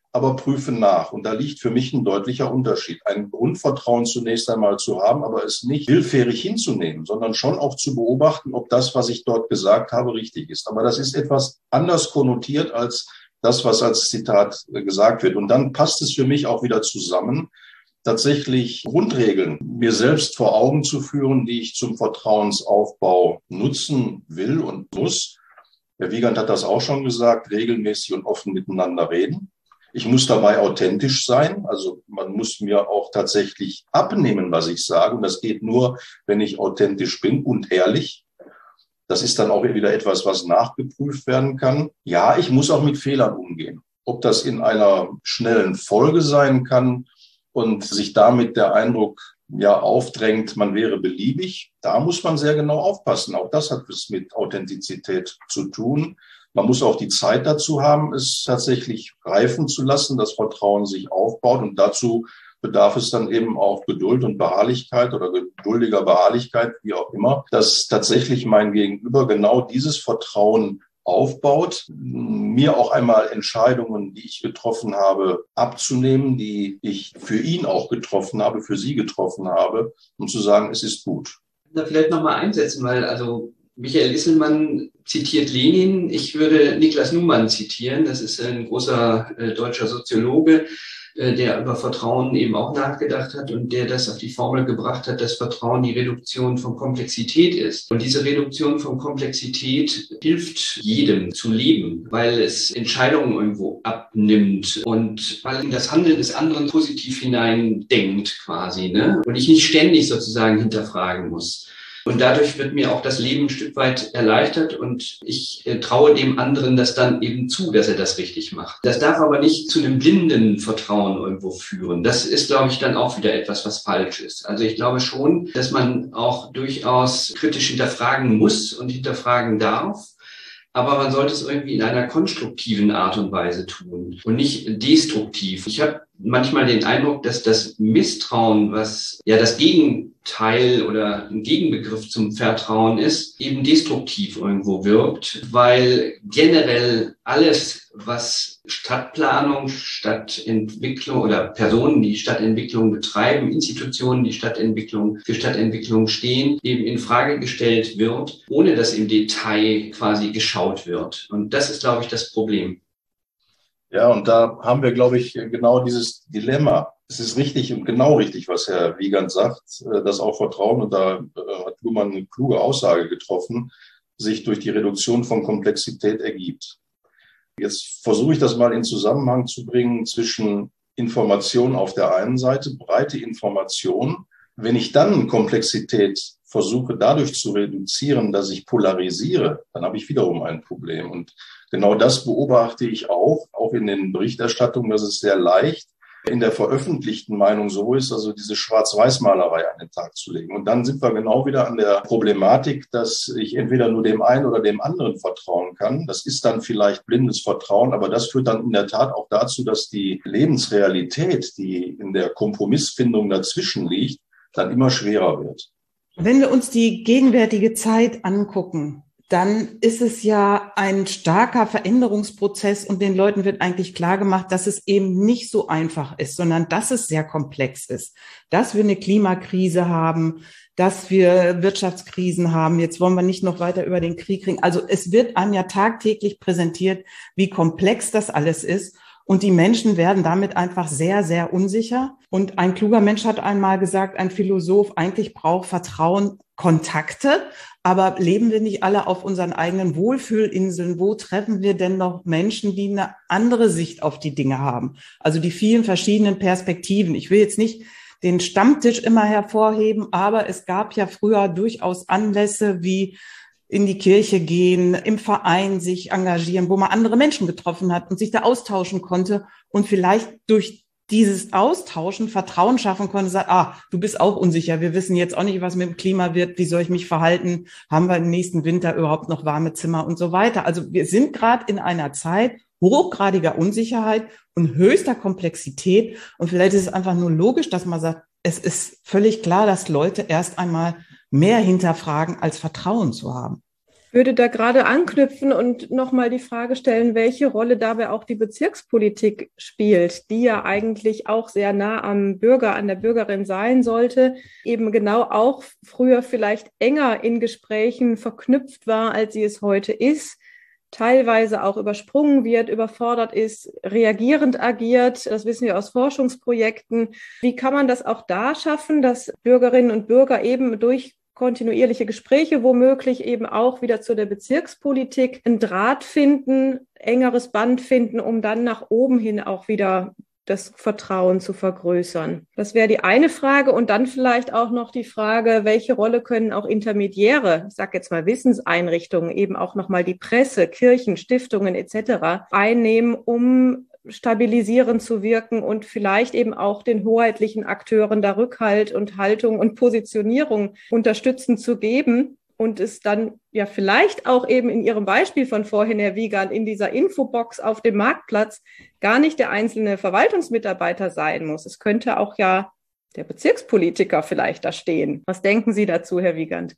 aber prüfe nach. Und da liegt für mich ein deutlicher Unterschied. Ein Grundvertrauen zunächst einmal zu haben, aber es nicht willfährig hinzunehmen, sondern schon auch zu beobachten, ob das, was ich dort gesagt habe, richtig ist. Aber das ist etwas anders konnotiert als das, was als Zitat gesagt wird. Und dann passt es für mich auch wieder zusammen, tatsächlich Grundregeln mir selbst vor Augen zu führen, die ich zum Vertrauensaufbau nutzen will und muss. Herr Wiegand hat das auch schon gesagt, regelmäßig und offen miteinander reden. Ich muss dabei authentisch sein, also man muss mir auch tatsächlich abnehmen, was ich sage. Und das geht nur, wenn ich authentisch bin und ehrlich. Das ist dann auch wieder etwas, was nachgeprüft werden kann. Ja, ich muss auch mit Fehlern umgehen. Ob das in einer schnellen Folge sein kann und sich damit der Eindruck aufdrängt, man wäre beliebig, da muss man sehr genau aufpassen. Auch das hat es mit Authentizität zu tun. Man muss auch die Zeit dazu haben, es tatsächlich reifen zu lassen, dass Vertrauen sich aufbaut. Und dazu bedarf es dann eben auch Geduld und Beharrlichkeit oder geduldiger Beharrlichkeit, wie auch immer, dass tatsächlich mein Gegenüber genau dieses Vertrauen aufbaut, mir auch einmal Entscheidungen, die ich getroffen habe, abzunehmen, die ich für ihn auch getroffen habe, für sie getroffen habe, um zu sagen, es ist gut. Da vielleicht nochmal einsetzen, weil Michael Isselmann zitiert Lenin. Ich würde Niklas Luhmann zitieren. Das ist ein großer deutscher Soziologe, der über Vertrauen eben auch nachgedacht hat und der das auf die Formel gebracht hat, dass Vertrauen die Reduktion von Komplexität ist. Und diese Reduktion von Komplexität hilft jedem zu leben, weil es Entscheidungen irgendwo abnimmt und weil in das Handeln des anderen positiv hineindenkt quasi, ne? Und ich nicht ständig sozusagen hinterfragen muss. Und dadurch wird mir auch das Leben ein Stück weit erleichtert und ich traue dem anderen das dann eben zu, dass er das richtig macht. Das darf aber nicht zu einem blinden Vertrauen irgendwo führen. Das ist, glaube ich, dann auch wieder etwas, was falsch ist. Also ich glaube schon, dass man auch durchaus kritisch hinterfragen muss und hinterfragen darf. Aber man sollte es irgendwie in einer konstruktiven Art und Weise tun und nicht destruktiv. Ich habe manchmal den Eindruck, dass das Misstrauen, was ja das Gegenteil oder ein Gegenbegriff zum Vertrauen ist, eben destruktiv irgendwo wirkt, weil generell alles, was Stadtplanung, Stadtentwicklung oder Personen, die Stadtentwicklung betreiben, Institutionen, die für Stadtentwicklung stehen, eben in Frage gestellt wird, ohne dass im Detail quasi geschaut wird. Und das ist, glaube ich, das Problem. Ja, und da haben wir, glaube ich, genau dieses Dilemma. Es ist richtig und genau richtig, was Herr Wiegand sagt, dass auch Vertrauen, und da hat Luhmann eine kluge Aussage getroffen, sich durch die Reduktion von Komplexität ergibt. Jetzt versuche ich das mal in Zusammenhang zu bringen zwischen Information auf der einen Seite, breite Information. Wenn ich dann Komplexität versuche dadurch zu reduzieren, dass ich polarisiere, dann habe ich wiederum ein Problem. Und genau das beobachte ich auch in den Berichterstattungen, dass es sehr leicht in der veröffentlichten Meinung so ist, also diese Schwarz-Weiß-Malerei an den Tag zu legen. Und dann sind wir genau wieder an der Problematik, dass ich entweder nur dem einen oder dem anderen vertrauen kann. Das ist dann vielleicht blindes Vertrauen, aber das führt dann in der Tat auch dazu, dass die Lebensrealität, die in der Kompromissfindung dazwischen liegt, dann immer schwerer wird. Wenn wir uns die gegenwärtige Zeit angucken, dann ist es ja ein starker Veränderungsprozess und den Leuten wird eigentlich klar gemacht, dass es eben nicht so einfach ist, sondern dass es sehr komplex ist, dass wir eine Klimakrise haben, dass wir Wirtschaftskrisen haben. Jetzt wollen wir nicht noch weiter über den Krieg reden. Also es wird einem ja tagtäglich präsentiert, wie komplex das alles ist. Und die Menschen werden damit einfach sehr, sehr unsicher. Und ein kluger Mensch hat einmal gesagt, ein Philosoph, eigentlich braucht Vertrauen Kontakte, aber leben wir nicht alle auf unseren eigenen Wohlfühlinseln? Wo treffen wir denn noch Menschen, die eine andere Sicht auf die Dinge haben? Also die vielen verschiedenen Perspektiven. Ich will jetzt nicht den Stammtisch immer hervorheben, aber es gab ja früher durchaus Anlässe wie in die Kirche gehen, im Verein sich engagieren, wo man andere Menschen getroffen hat und sich da austauschen konnte und vielleicht durch dieses Austauschen Vertrauen schaffen konnte, sagt, du bist auch unsicher, wir wissen jetzt auch nicht, was mit dem Klima wird, wie soll ich mich verhalten, haben wir im nächsten Winter überhaupt noch warme Zimmer und so weiter. Also wir sind gerade in einer Zeit hochgradiger Unsicherheit und höchster Komplexität und vielleicht ist es einfach nur logisch, dass man sagt, es ist völlig klar, dass Leute erst einmal mehr hinterfragen, als Vertrauen zu haben. Würde da gerade anknüpfen und nochmal die Frage stellen, welche Rolle dabei auch die Bezirkspolitik spielt, die ja eigentlich auch sehr nah am Bürger, an der Bürgerin sein sollte, eben genau auch früher vielleicht enger in Gesprächen verknüpft war, als sie es heute ist, teilweise auch übersprungen wird, überfordert ist, reagierend agiert. Das wissen wir aus Forschungsprojekten. Wie kann man das auch da schaffen, dass Bürgerinnen und Bürger eben durch kontinuierliche Gespräche womöglich eben auch wieder zu der Bezirkspolitik einen Draht finden, engeres Band finden, um dann nach oben hin auch wieder das Vertrauen zu vergrößern? Das wäre die eine Frage. Und dann vielleicht auch noch die Frage, welche Rolle können auch Intermediäre, ich sage jetzt mal Wissenseinrichtungen, eben auch nochmal die Presse, Kirchen, Stiftungen etc. einnehmen, um stabilisierend zu wirken und vielleicht eben auch den hoheitlichen Akteuren da Rückhalt und Haltung und Positionierung unterstützend zu geben und es dann ja vielleicht auch eben in Ihrem Beispiel von vorhin, Herr Wiegand, in dieser Infobox auf dem Marktplatz gar nicht der einzelne Verwaltungsmitarbeiter sein muss. Es könnte auch ja der Bezirkspolitiker vielleicht da stehen. Was denken Sie dazu, Herr Wiegand?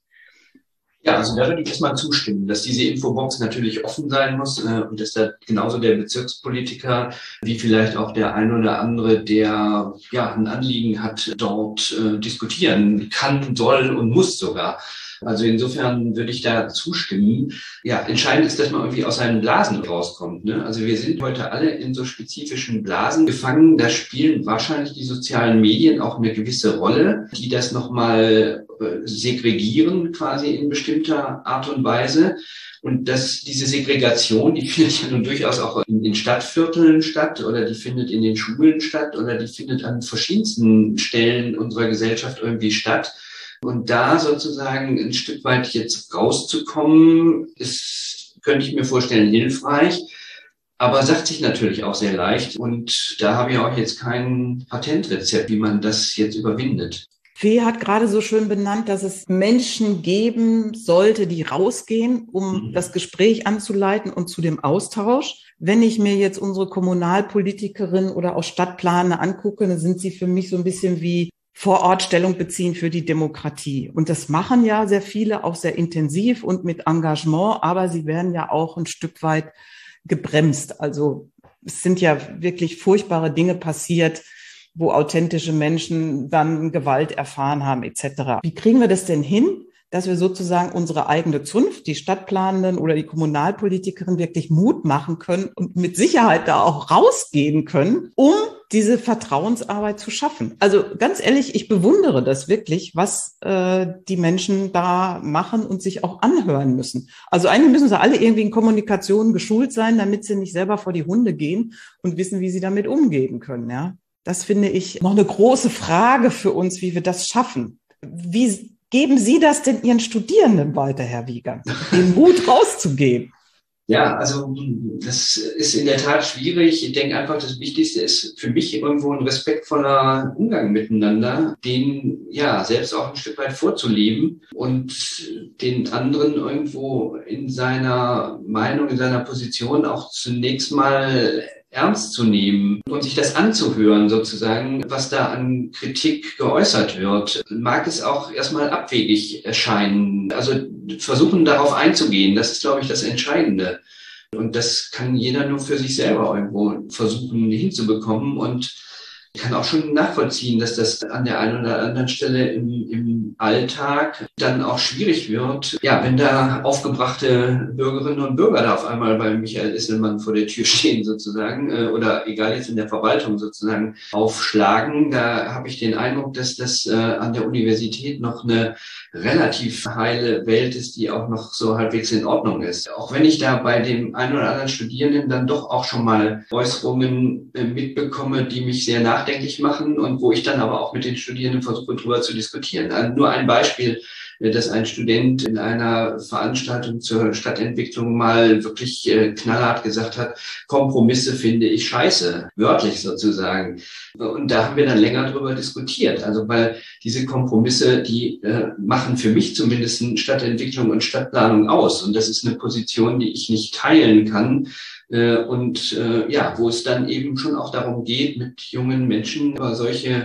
Ja, also da würde ich erstmal zustimmen, dass diese Infobox natürlich offen sein muss und dass da genauso der Bezirkspolitiker wie vielleicht auch der ein oder andere, der ja ein Anliegen hat, dort diskutieren kann, soll und muss sogar. Also insofern würde ich da zustimmen. Ja, entscheidend ist, dass man irgendwie aus seinen Blasen rauskommt, ne? Also wir sind heute alle in so spezifischen Blasen gefangen. Da spielen wahrscheinlich die sozialen Medien auch eine gewisse Rolle, die das nochmal segregieren quasi in bestimmter Art und Weise. Und diese Segregation, die findet ja nun durchaus auch in Stadtvierteln statt oder die findet in den Schulen statt oder die findet an verschiedensten Stellen unserer Gesellschaft irgendwie statt. Und da sozusagen ein Stück weit jetzt rauszukommen, ist, könnte ich mir vorstellen, hilfreich, aber sagt sich natürlich auch sehr leicht. Und da habe ich auch jetzt kein Patentrezept, wie man das jetzt überwindet. Fee hat gerade so schön benannt, dass es Menschen geben sollte, die rausgehen, um das Gespräch anzuleiten und zu dem Austausch. Wenn ich mir jetzt unsere Kommunalpolitikerin oder auch Stadtplaner angucke, dann sind sie für mich so ein bisschen wie vor Ort Stellung beziehen für die Demokratie. Und das machen ja sehr viele, auch sehr intensiv und mit Engagement, aber sie werden ja auch ein Stück weit gebremst. Also es sind ja wirklich furchtbare Dinge passiert, wo authentische Menschen dann Gewalt erfahren haben etc. Wie kriegen wir das denn hin, dass wir sozusagen unsere eigene Zunft, die Stadtplanenden oder die Kommunalpolitikerin wirklich Mut machen können und mit Sicherheit da auch rausgehen können, um diese Vertrauensarbeit zu schaffen? Also ganz ehrlich, ich bewundere das wirklich, was die Menschen da machen und sich auch anhören müssen. Also eigentlich müssen sie alle irgendwie in Kommunikation geschult sein, damit sie nicht selber vor die Hunde gehen und wissen, wie sie damit umgehen können. Ja, das finde ich noch eine große Frage für uns, wie wir das schaffen. Wie geben Sie das denn Ihren Studierenden weiter, Herr Wiegand, den Mut rauszugehen? Ja, also das ist in der Tat schwierig. Ich denke einfach, das Wichtigste ist für mich irgendwo ein respektvoller Umgang miteinander, den ja selbst auch ein Stück weit vorzuleben und den anderen irgendwo in seiner Meinung, in seiner Position auch zunächst mal ernst zu nehmen und sich das anzuhören sozusagen, was da an Kritik geäußert wird. Mag es auch erstmal abwegig erscheinen. Also versuchen darauf einzugehen, das ist, glaube ich, das Entscheidende. Und das kann jeder nur für sich selber irgendwo versuchen hinzubekommen und ich kann auch schon nachvollziehen, dass das an der einen oder anderen Stelle im Alltag dann auch schwierig wird. Ja, wenn da aufgebrachte Bürgerinnen und Bürger da auf einmal bei Michael Isselmann vor der Tür stehen sozusagen oder egal jetzt in der Verwaltung sozusagen aufschlagen, da habe ich den Eindruck, dass das an der Universität noch eine relativ heile Welt ist, die auch noch so halbwegs in Ordnung ist. Auch wenn ich da bei dem einen oder anderen Studierenden dann doch auch schon mal Äußerungen mitbekomme, die mich sehr nachdenklich machen und wo ich dann aber auch mit den Studierenden versuche, drüber zu diskutieren. Also nur ein Beispiel, dass ein Student in einer Veranstaltung zur Stadtentwicklung mal wirklich knallhart gesagt hat, Kompromisse finde ich scheiße, wörtlich sozusagen. Und da haben wir dann länger drüber diskutiert. Also weil diese Kompromisse, die machen für mich zumindest Stadtentwicklung und Stadtplanung aus. Und das ist eine Position, die ich nicht teilen kann. Und ja, wo es dann eben schon auch darum geht, mit jungen Menschen über solche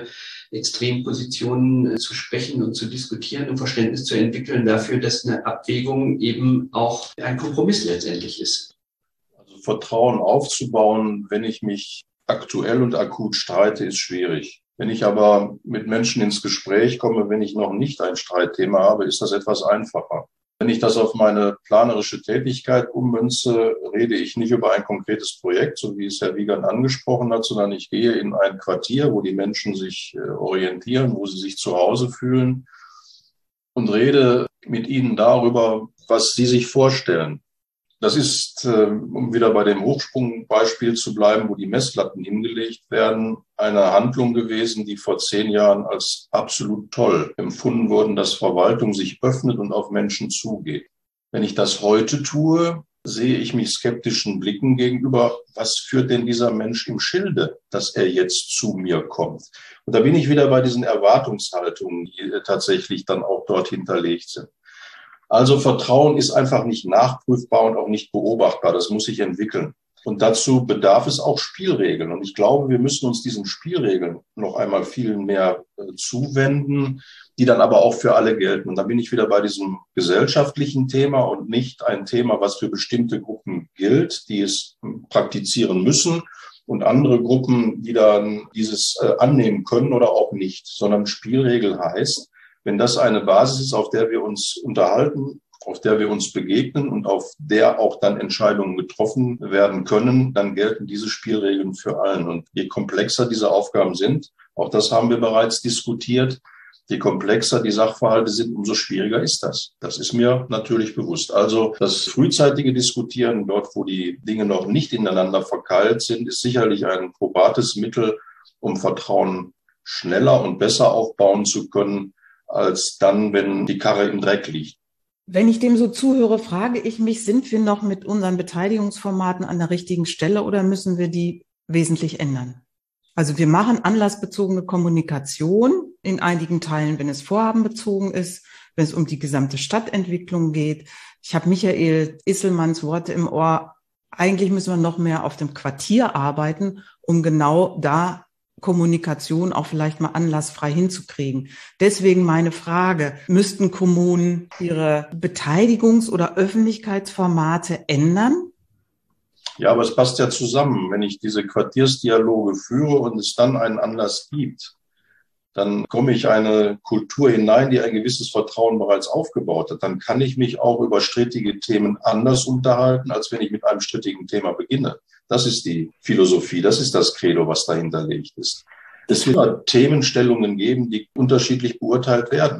Extrempositionen zu sprechen und zu diskutieren und Verständnis zu entwickeln dafür, dass eine Abwägung eben auch ein Kompromiss letztendlich ist. Also Vertrauen aufzubauen, wenn ich mich aktuell und akut streite, ist schwierig. Wenn ich aber mit Menschen ins Gespräch komme, wenn ich noch nicht ein Streitthema habe, ist das etwas einfacher. Wenn ich das auf meine planerische Tätigkeit ummünze, rede ich nicht über ein konkretes Projekt, so wie es Herr Wiegand angesprochen hat, sondern ich gehe in ein Quartier, wo die Menschen sich orientieren, wo sie sich zu Hause fühlen und rede mit ihnen darüber, was sie sich vorstellen. Das ist, um wieder bei dem Hochsprungbeispiel zu bleiben, wo die Messlatten hingelegt werden, eine Handlung gewesen, die vor 10 Jahren als absolut toll empfunden wurde, dass Verwaltung sich öffnet und auf Menschen zugeht. Wenn ich das heute tue, sehe ich mich skeptischen Blicken gegenüber, was führt denn dieser Mensch im Schilde, dass er jetzt zu mir kommt? Und da bin ich wieder bei diesen Erwartungshaltungen, die tatsächlich dann auch dort hinterlegt sind. Also Vertrauen ist einfach nicht nachprüfbar und auch nicht beobachtbar. Das muss sich entwickeln. Und dazu bedarf es auch Spielregeln. Und ich glaube, wir müssen uns diesen Spielregeln noch einmal viel mehr zuwenden, die dann aber auch für alle gelten. Und da bin ich wieder bei diesem gesellschaftlichen Thema und nicht ein Thema, was für bestimmte Gruppen gilt, die es praktizieren müssen, und andere Gruppen, die dann dieses annehmen können oder auch nicht, sondern Spielregel heißt, wenn das eine Basis ist, auf der wir uns unterhalten, auf der wir uns begegnen und auf der auch dann Entscheidungen getroffen werden können, dann gelten diese Spielregeln für allen. Und je komplexer diese Aufgaben sind, auch das haben wir bereits diskutiert, je komplexer die Sachverhalte sind, umso schwieriger ist das. Das ist mir natürlich bewusst. Also das frühzeitige Diskutieren, dort wo die Dinge noch nicht ineinander verkeilt sind, ist sicherlich ein probates Mittel, um Vertrauen schneller und besser aufbauen zu können, als dann, wenn die Karre im Dreck liegt. Wenn ich dem so zuhöre, frage ich mich, sind wir noch mit unseren Beteiligungsformaten an der richtigen Stelle oder müssen wir die wesentlich ändern? Also wir machen anlassbezogene Kommunikation in einigen Teilen, wenn es vorhabenbezogen ist, wenn es um die gesamte Stadtentwicklung geht. Ich habe Michael Isselmanns Worte im Ohr. Eigentlich müssen wir noch mehr auf dem Quartier arbeiten, um genau da Kommunikation auch vielleicht mal anlassfrei hinzukriegen. Deswegen meine Frage, müssten Kommunen ihre Beteiligungs- oder Öffentlichkeitsformate ändern? Ja, aber es passt ja zusammen. Wenn ich diese Quartiersdialoge führe und es dann einen Anlass gibt, dann komme ich eine Kultur hinein, die ein gewisses Vertrauen bereits aufgebaut hat. Dann kann ich mich auch über strittige Themen anders unterhalten, als wenn ich mit einem strittigen Thema beginne. Das ist die Philosophie, das ist das Credo, was dahinterlegt ist. Es wird Themenstellungen geben, die unterschiedlich beurteilt werden.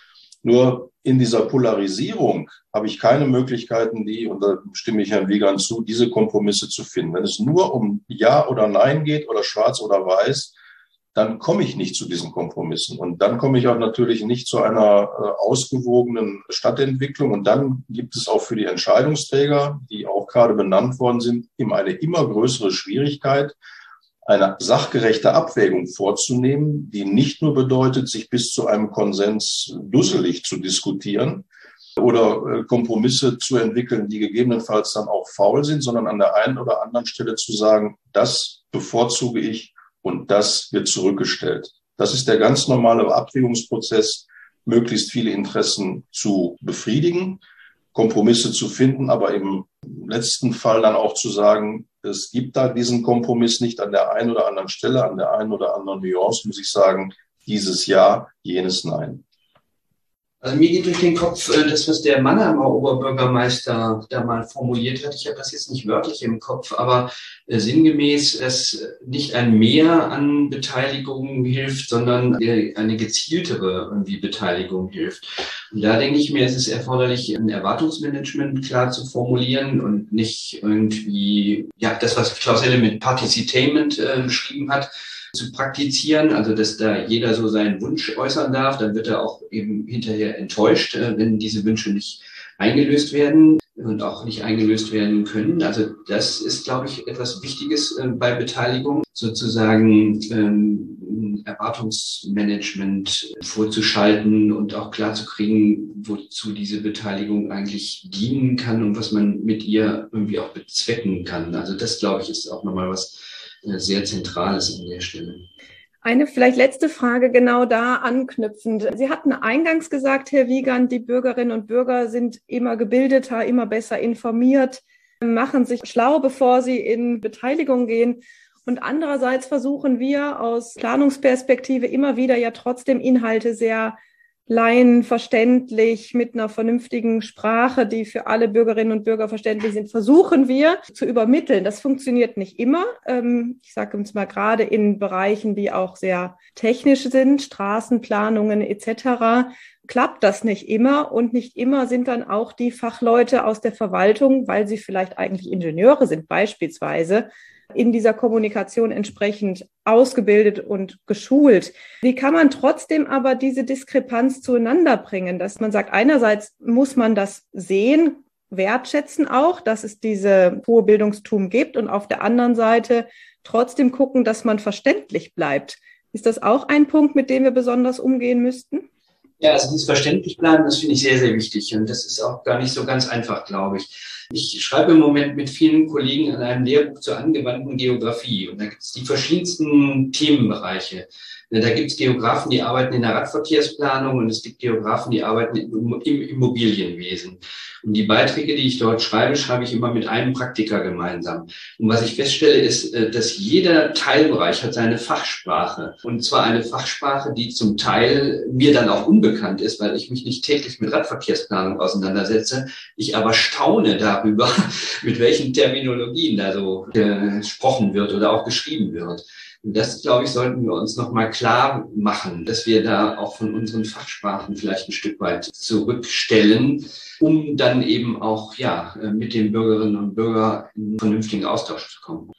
Nur in dieser Polarisierung habe ich keine Möglichkeiten, und da stimme ich Herrn Wiegand zu, diese Kompromisse zu finden. Wenn es nur um Ja oder Nein geht oder Schwarz oder Weiß, dann komme ich nicht zu diesen Kompromissen. Und dann komme ich auch natürlich nicht zu einer ausgewogenen Stadtentwicklung. Und dann gibt es auch für die Entscheidungsträger, die auch gerade benannt worden sind, eine immer größere Schwierigkeit, eine sachgerechte Abwägung vorzunehmen, die nicht nur bedeutet, sich bis zu einem Konsens dusselig zu diskutieren oder Kompromisse zu entwickeln, die gegebenenfalls dann auch faul sind, sondern an der einen oder anderen Stelle zu sagen, das bevorzuge ich und das wird zurückgestellt. Das ist der ganz normale Abwägungsprozess, möglichst viele Interessen zu befriedigen, Kompromisse zu finden, aber im letzten Fall dann auch zu sagen, es gibt da diesen Kompromiss nicht an der einen oder anderen Stelle, an der einen oder anderen Nuance, muss ich sagen, dieses Ja, jenes Nein. Also mir geht durch den Kopf das, was der Mannheimer Oberbürgermeister da mal formuliert hat. Ich habe das jetzt nicht wörtlich im Kopf, aber sinngemäß, dass nicht ein Mehr an Beteiligung hilft, sondern eine gezieltere irgendwie Beteiligung hilft. Und da denke ich mir, es ist erforderlich, ein Erwartungsmanagement klar zu formulieren und nicht irgendwie, ja, das, was Klaus Helle mit Partizitainment beschrieben hat, zu praktizieren, also dass da jeder so seinen Wunsch äußern darf, dann wird er auch eben hinterher enttäuscht, wenn diese Wünsche nicht eingelöst werden und auch nicht eingelöst werden können. Also das ist, glaube ich, etwas Wichtiges bei Beteiligung, sozusagen Erwartungsmanagement vorzuschalten und auch klarzukriegen, wozu diese Beteiligung eigentlich dienen kann und was man mit ihr irgendwie auch bezwecken kann. Also das, glaube ich, ist auch nochmal was sehr Zentrales an der Stelle. Eine vielleicht letzte Frage genau da anknüpfend. Sie hatten eingangs gesagt, Herr Wiegand, die Bürgerinnen und Bürger sind immer gebildeter, immer besser informiert, machen sich schlau, bevor sie in Beteiligung gehen. Und andererseits versuchen wir aus Planungsperspektive immer wieder ja trotzdem Inhalte sehr laienverständlich mit einer vernünftigen Sprache, die für alle Bürgerinnen und Bürger verständlich sind, versuchen wir zu übermitteln. Das funktioniert nicht immer. Ich sage uns mal gerade in Bereichen, die auch sehr technisch sind, Straßenplanungen etc., klappt das nicht immer. Und nicht immer sind dann auch die Fachleute aus der Verwaltung, weil sie vielleicht eigentlich Ingenieure sind beispielsweise, in dieser Kommunikation entsprechend ausgebildet und geschult. Wie kann man trotzdem aber diese Diskrepanz zueinander bringen, dass man sagt, einerseits muss man das sehen, wertschätzen auch, dass es diese hohe Bildungstum gibt und auf der anderen Seite trotzdem gucken, dass man verständlich bleibt. Ist das auch ein Punkt, mit dem wir besonders umgehen müssten? Ja, also dieses verständlich bleiben, das finde ich sehr, sehr wichtig. Und das ist auch gar nicht so ganz einfach, glaube ich. Ich schreibe im Moment mit vielen Kollegen an einem Lehrbuch zur angewandten Geografie. Und da gibt es die verschiedensten Themenbereiche. Da gibt es Geografen, die arbeiten in der Radverkehrsplanung und es gibt Geografen, die arbeiten im Immobilienwesen. Und die Beiträge, die ich dort schreibe, schreibe ich immer mit einem Praktiker gemeinsam. Und was ich feststelle, ist, dass jeder Teilbereich hat seine Fachsprache. Und zwar eine Fachsprache, die zum Teil mir dann auch unbekannt ist, weil ich mich nicht täglich mit Radverkehrsplanung auseinandersetze. Ich aber staune darüber, mit welchen Terminologien da so gesprochen wird oder auch geschrieben wird. Und das, glaube ich, sollten wir uns nochmal klar machen, dass wir da auch von unseren Fachsprachen vielleicht ein Stück weit zurückstellen, um dann eben auch mit den Bürgerinnen und Bürgern in einen vernünftigen Austausch zu kommen.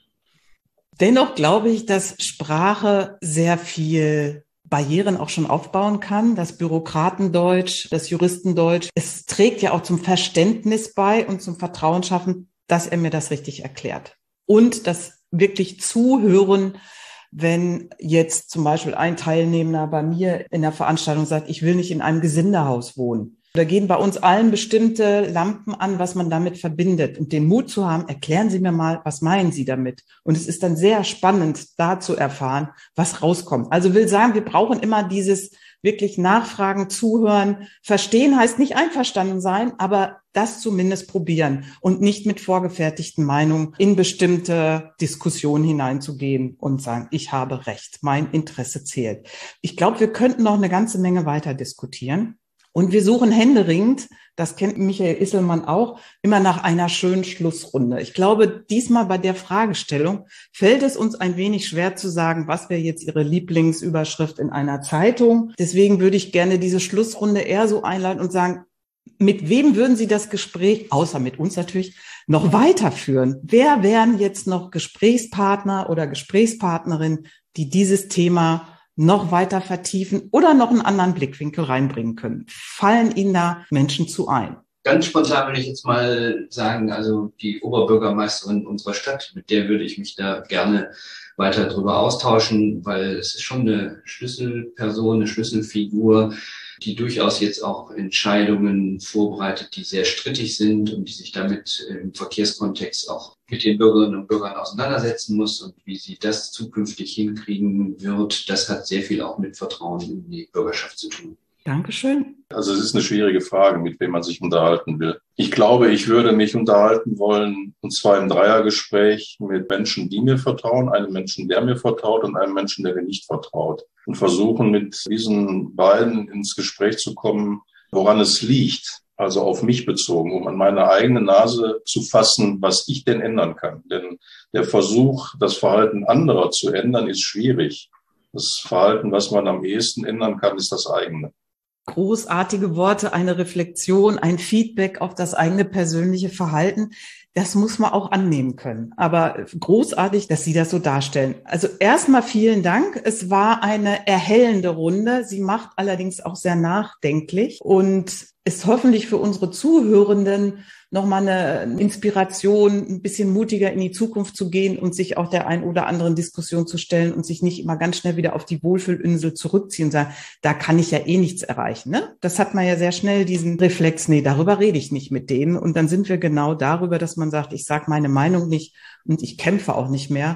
Dennoch glaube ich, dass Sprache sehr viel Barrieren auch schon aufbauen kann, das Bürokratendeutsch, das Juristendeutsch. Es trägt ja auch zum Verständnis bei und zum Vertrauen schaffen, dass er mir das richtig erklärt. Und das wirklich Zuhören, wenn jetzt zum Beispiel ein Teilnehmer bei mir in der Veranstaltung sagt, ich will nicht in einem Gesindehaus wohnen. Da gehen bei uns allen bestimmte Lampen an, was man damit verbindet. Und den Mut zu haben, erklären Sie mir mal, was meinen Sie damit? Und es ist dann sehr spannend, da zu erfahren, was rauskommt. Also will sagen, wir brauchen immer dieses wirklich Nachfragen, Zuhören. Verstehen heißt nicht einverstanden sein, aber das zumindest probieren und nicht mit vorgefertigten Meinungen in bestimmte Diskussionen hineinzugehen und sagen, ich habe Recht, mein Interesse zählt. Ich glaube, wir könnten noch eine ganze Menge weiter diskutieren. Und wir suchen händeringend, das kennt Michael Isselmann auch, immer nach einer schönen Schlussrunde. Ich glaube, diesmal bei der Fragestellung fällt es uns ein wenig schwer zu sagen, was wäre jetzt Ihre Lieblingsüberschrift in einer Zeitung. Deswegen würde ich gerne diese Schlussrunde eher so einleiten und sagen, mit wem würden Sie das Gespräch, außer mit uns natürlich, noch weiterführen? Wer wären jetzt noch Gesprächspartner oder Gesprächspartnerin, die dieses Thema noch weiter vertiefen oder noch einen anderen Blickwinkel reinbringen können? Fallen Ihnen da Menschen zu ein? Ganz spontan würde ich jetzt mal sagen, also die Oberbürgermeisterin unserer Stadt, mit der würde ich mich da gerne weiter drüber austauschen, weil es ist schon eine Schlüsselperson, eine Schlüsselfigur, die durchaus jetzt auch Entscheidungen vorbereitet, die sehr strittig sind und die sich damit im Verkehrskontext auch mit den Bürgerinnen und Bürgern auseinandersetzen muss. Und wie sie das zukünftig hinkriegen wird, das hat sehr viel auch mit Vertrauen in die Bürgerschaft zu tun. Dankeschön. Also es ist eine schwierige Frage, mit wem man sich unterhalten will. Ich glaube, ich würde mich unterhalten wollen, und zwar im Dreiergespräch mit Menschen, die mir vertrauen, einem Menschen, der mir vertraut und einem Menschen, der mir nicht vertraut. Und versuchen, mit diesen beiden ins Gespräch zu kommen, woran es liegt, also auf mich bezogen, um an meine eigene Nase zu fassen, was ich denn ändern kann. Denn der Versuch, das Verhalten anderer zu ändern, ist schwierig. Das Verhalten, was man am ehesten ändern kann, ist das eigene. Großartige Worte, eine Reflexion, ein Feedback auf das eigene persönliche Verhalten. Das muss man auch annehmen können. Aber großartig, dass Sie das so darstellen. Also erstmal vielen Dank. Es war eine erhellende Runde. Sie macht allerdings auch sehr nachdenklich und ist hoffentlich für unsere Zuhörenden nochmal eine Inspiration, ein bisschen mutiger in die Zukunft zu gehen und sich auch der ein oder anderen Diskussion zu stellen und sich nicht immer ganz schnell wieder auf die Wohlfühlinsel zurückziehen und sagen, da kann ich ja eh nichts erreichen. Ne? Das hat man ja sehr schnell, diesen Reflex, nee, darüber rede ich nicht mit denen. Und dann sind wir genau darüber, dass man sagt, ich sage meine Meinung nicht und ich kämpfe auch nicht mehr.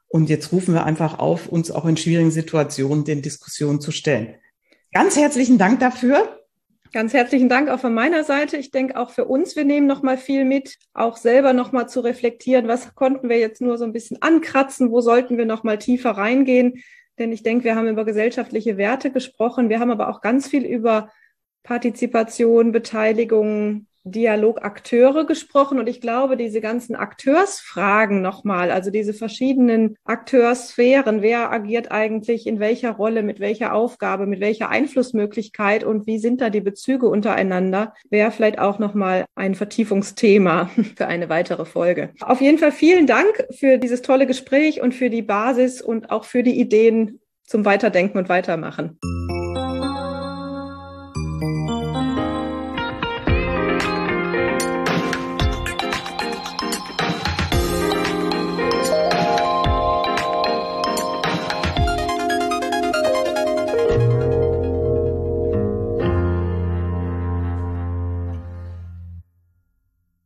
Und jetzt rufen wir einfach auf, uns auch in schwierigen Situationen den Diskussionen zu stellen. Ganz herzlichen Dank dafür. Ganz herzlichen Dank auch von meiner Seite. Ich denke auch für uns, wir nehmen noch mal viel mit, auch selber noch mal zu reflektieren, was konnten wir jetzt nur so ein bisschen ankratzen, wo sollten wir noch mal tiefer reingehen. Denn ich denke, wir haben über gesellschaftliche Werte gesprochen, wir haben aber auch ganz viel über Partizipation, Beteiligung, Dialog, Akteure gesprochen. Und ich glaube, diese ganzen Akteursfragen nochmal, also diese verschiedenen Akteursphären, wer agiert eigentlich in welcher Rolle, mit welcher Aufgabe, mit welcher Einflussmöglichkeit und wie sind da die Bezüge untereinander, wäre vielleicht auch nochmal ein Vertiefungsthema für eine weitere Folge. Auf jeden Fall vielen Dank für dieses tolle Gespräch und für die Basis und auch für die Ideen zum Weiterdenken und Weitermachen.